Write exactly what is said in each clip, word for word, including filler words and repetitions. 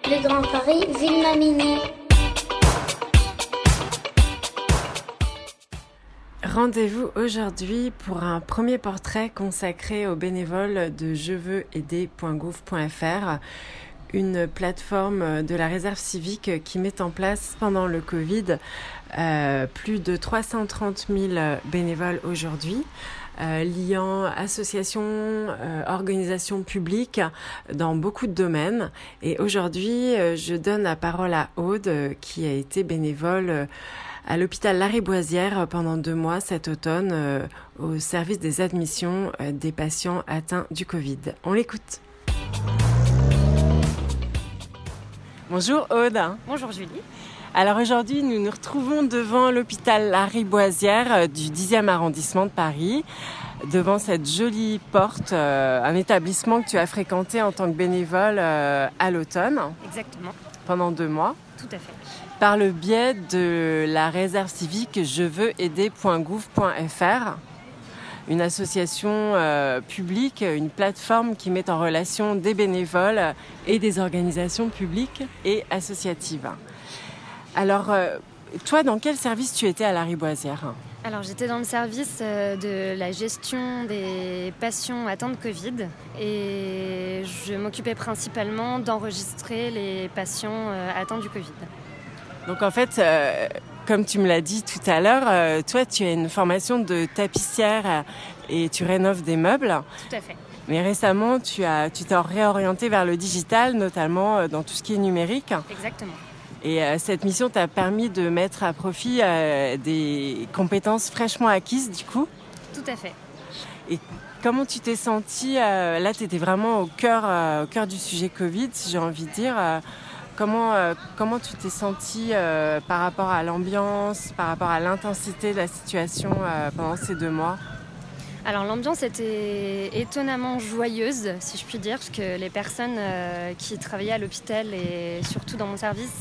Le Grand Paris, Ville-Mamini. Rendez-vous aujourd'hui pour un premier portrait consacré aux bénévoles de je veux aider point gouv point f r, une plateforme de la réserve civique qui met en place pendant le Covid euh, plus de trois cent trente mille bénévoles aujourd'hui, euh, liant associations, euh, organisations publiques dans beaucoup de domaines. Et aujourd'hui, euh, je donne la parole à Aude, euh, qui a été bénévole euh, à l'hôpital Lariboisière pendant deux mois cet automne euh, au service des admissions euh, des patients atteints du Covid. On l'écoute. Bonjour Aude. Bonjour Julie. Alors aujourd'hui, nous nous retrouvons devant l'hôpital Lariboisière euh, du dixième arrondissement de Paris, devant cette jolie porte, euh, un établissement que tu as fréquenté en tant que bénévole euh, à l'automne. Exactement. Pendant deux mois. Tout à fait. Par le biais de la réserve civique je veux aider point gouv point f r, une association euh, publique, une plateforme qui met en relation des bénévoles et des organisations publiques et associatives. Alors, euh, toi, dans quel service tu étais à Lariboisière ? Alors, j'étais dans le service de la gestion des patients atteints de Covid et je m'occupais principalement d'enregistrer les patients atteints du Covid. Donc en fait, euh, comme tu me l'as dit tout à l'heure, euh, toi tu as une formation de tapissière et tu rénoves des meubles. Tout à fait. Mais récemment, tu as, tu t'es réorientée vers le digital, notamment euh, dans tout ce qui est numérique. Exactement. Et euh, cette mission t'a permis de mettre à profit euh, des compétences fraîchement acquises du coup. Tout à fait. Et comment tu t'es sentie euh, là, tu étais vraiment au cœur, euh, au cœur du sujet Covid, si j'ai envie de dire. Euh, Comment, euh, comment tu t'es sentie euh, par rapport à l'ambiance, par rapport à l'intensité de la situation euh, pendant ces deux mois ? Alors l'ambiance était étonnamment joyeuse, si je puis dire, parce que les personnes euh, qui travaillaient à l'hôpital et surtout dans mon service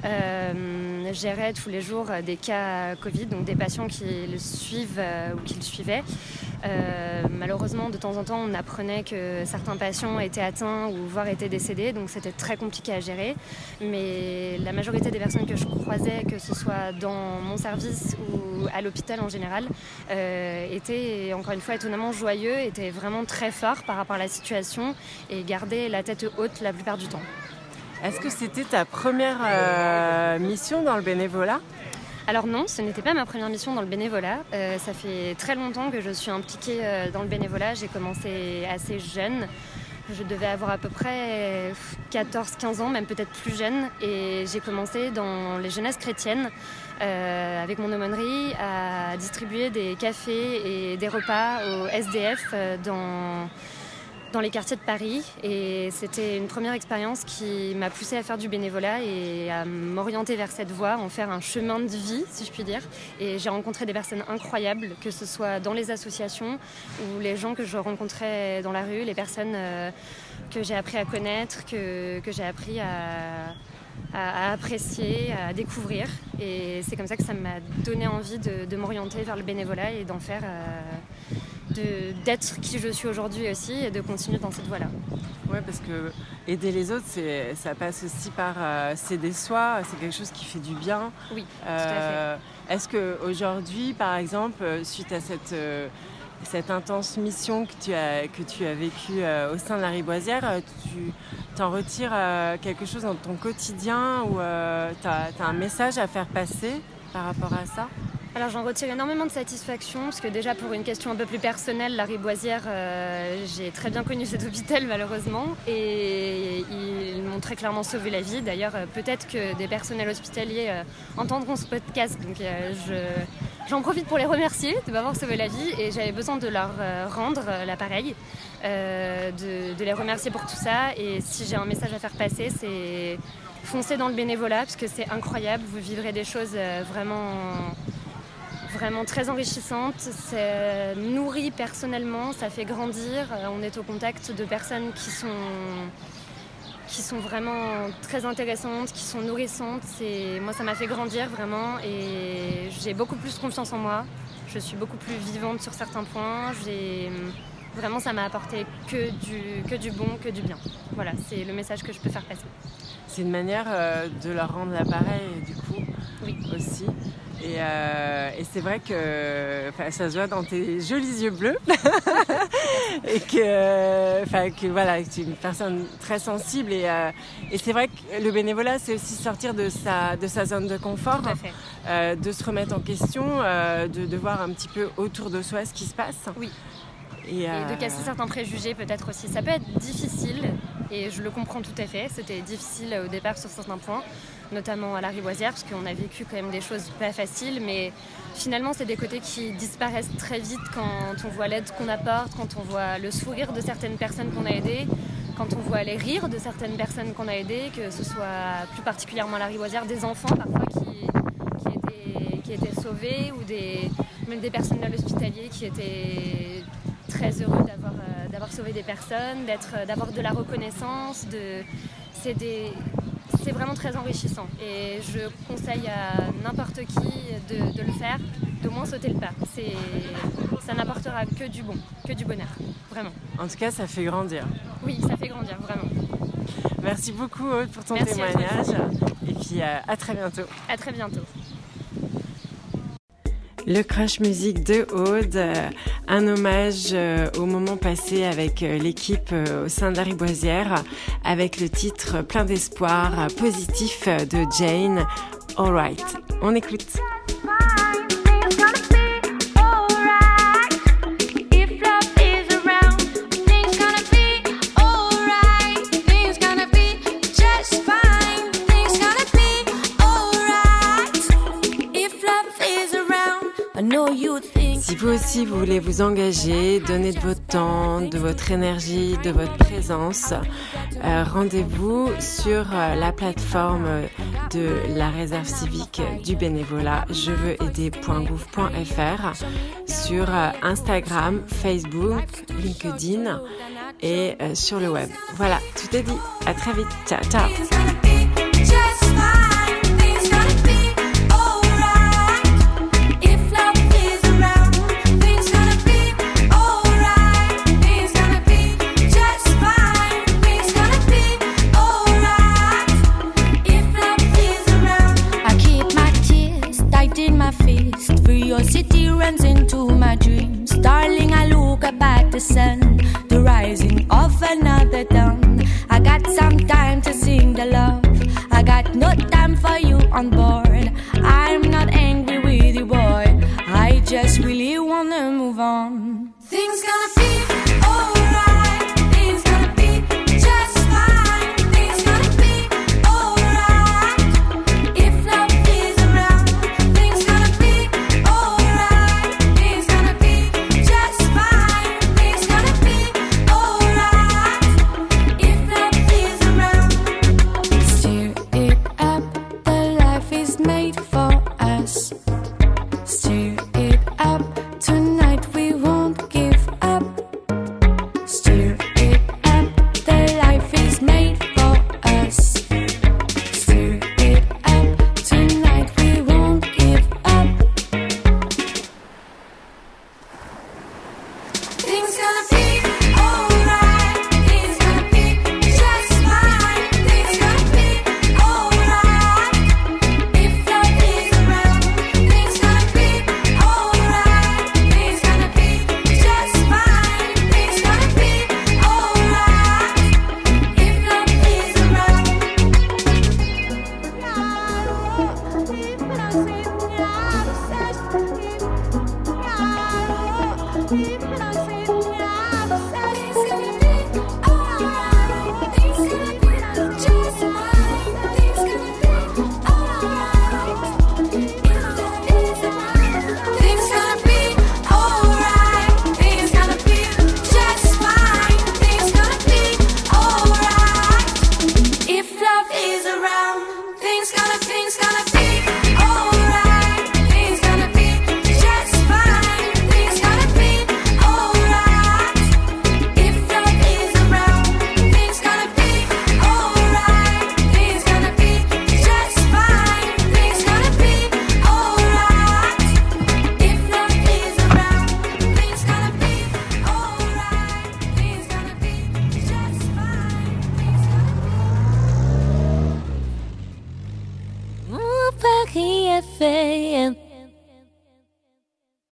euh, géraient tous les jours des cas Covid, donc des patients qui le suivent euh, ou qui le suivaient. Euh, malheureusement, de temps en temps, on apprenait que certains patients étaient atteints ou voire étaient décédés, donc c'était très compliqué à gérer. Mais la majorité des personnes que je croisais, que ce soit dans mon service ou à l'hôpital en général, euh, étaient encore une fois étonnamment joyeux, étaient vraiment très forts par rapport à la situation et gardaient la tête haute la plupart du temps. Est-ce que c'était ta première euh, mission dans le bénévolat ? Alors non, ce n'était pas ma première mission dans le bénévolat. Euh, ça fait très longtemps que je suis impliquée euh, dans le bénévolat. J'ai commencé assez jeune. Je devais avoir à peu près quatorze quinze ans, même peut-être plus jeune. Et j'ai commencé dans les jeunesses chrétiennes euh, avec mon aumônerie à distribuer des cafés et des repas aux S D F euh, dans... dans les quartiers de Paris, et c'était une première expérience qui m'a poussée à faire du bénévolat et à m'orienter vers cette voie, en faire un chemin de vie, si je puis dire. Et j'ai rencontré des personnes incroyables, que ce soit dans les associations ou les gens que je rencontrais dans la rue, les personnes euh, que j'ai appris à connaître, que, que j'ai appris à, à, à apprécier, à découvrir. Et c'est comme ça que ça m'a donné envie de, de m'orienter vers le bénévolat et d'en faire... Euh, De, d'être qui je suis aujourd'hui aussi et de continuer dans cette voie-là. Oui, parce que aider les autres, c'est, ça passe aussi par euh, s'aider soi, c'est quelque chose qui fait du bien. Oui, euh, tout à fait. Est-ce qu'aujourd'hui, par exemple, suite à cette, euh, cette intense mission que tu as, que tu as vécue euh, au sein de Lariboisière, tu t'en retires euh, quelque chose dans ton quotidien ou euh, tu as un message à faire passer par rapport à ça ? Alors j'en retire énormément de satisfaction parce que déjà pour une question un peu plus personnelle, Lariboisière, euh, j'ai très bien connu cet hôpital malheureusement et ils m'ont très clairement sauvé la vie. D'ailleurs euh, peut-être que des personnels hospitaliers euh, entendront ce podcast, donc euh, je, j'en profite pour les remercier de m'avoir sauvé la vie et j'avais besoin de leur euh, rendre euh, l'appareil, euh, de, de les remercier pour tout ça. Et si j'ai un message à faire passer, c'est foncer dans le bénévolat parce que c'est incroyable, vous vivrez des choses euh, vraiment... vraiment très enrichissante, c'est nourri personnellement, ça fait grandir. On est au contact de personnes qui sont, qui sont vraiment très intéressantes, qui sont nourrissantes. C'est, moi, ça m'a fait grandir vraiment et j'ai beaucoup plus confiance en moi. Je suis beaucoup plus vivante sur certains points. J'ai, Vraiment, ça m'a apporté que du, que du bon, que du bien. Voilà, c'est le message que je peux faire passer. C'est une manière euh, de leur rendre l'appareil, du coup, oui. aussi. Et, euh, et c'est vrai que ça se voit dans tes jolis yeux bleus et que, que voilà, tu es une personne très sensible. Et, euh, et c'est vrai que le bénévolat, c'est aussi sortir de sa, de sa zone de confort, Tout à fait. Euh, de se remettre en question, euh, de, de voir un petit peu autour de soi ce qui se passe. Oui. Et, et euh... de casser certains préjugés peut-être aussi. Ça peut être difficile et je le comprends tout à fait. C'était difficile au départ sur certains points, notamment à la Rivoisière, parce qu'on a vécu quand même des choses pas faciles, mais finalement c'est des côtés qui disparaissent très vite quand on voit l'aide qu'on apporte, quand on voit le sourire de certaines personnes qu'on a aidées, quand on voit les rires de certaines personnes qu'on a aidées, que ce soit plus particulièrement à la Rivoisière, des enfants parfois qui, qui, étaient, qui étaient sauvés, ou des, même des personnels hospitaliers qui étaient très heureux d'avoir, euh, d'avoir sauvé des personnes, d'être, d'avoir de la reconnaissance. De, c'est, des, c'est vraiment très enrichissant. Et je conseille à n'importe qui de, de le faire, d'au moins sauter le pas. C'est, ça n'apportera que du bon, que du bonheur, vraiment. En tout cas, ça fait grandir. Oui, ça fait grandir, vraiment. Merci beaucoup, Aude, pour ton Merci témoignage. Et puis, euh, à très bientôt. À très bientôt. Le Crush Music de Aude, euh, un hommage euh, au moment passé avec euh, l'équipe euh, au sein de la Rivoisière, avec le titre plein d'espoir, euh, positif euh, de Jane, All Right. On écoute. Si vous aussi vous voulez vous engager, donner de votre temps, de votre énergie, de votre présence, euh, rendez-vous sur euh, la plateforme de la réserve civique du bénévolat je veux aider point gouv point f r, sur euh, Instagram, Facebook, LinkedIn et euh, sur le web. Voilà, tout est dit. À très vite. Ciao, ciao. City runs into my dreams. Darling, I look up at the sun, the rising of another dawn. I got some time to sing the love. I got no time for you on board. I'm not angry with you, boy. I just really wanna move on. Things gonna be alright. Things gonna be just fine. Things gonna be alright. If love is around, things gonna be alright. Things gonna be just fine. Things gonna be alright. If love is around, steer it up. The life is made for us. Steer it up. Tonight we won't give up. Steer it up. The life is made for us. Steer it up. Tonight we won't give up. Things gonna be alright. Things gonna be just fine. Things gonna be alright. If love is around, things gonna be alright. Things gonna be just fine. Things gonna be alright. If love is around. If love is around, things gonna, things gonna be alright. Things gonna be just fine. Things gonna be alright. cafe and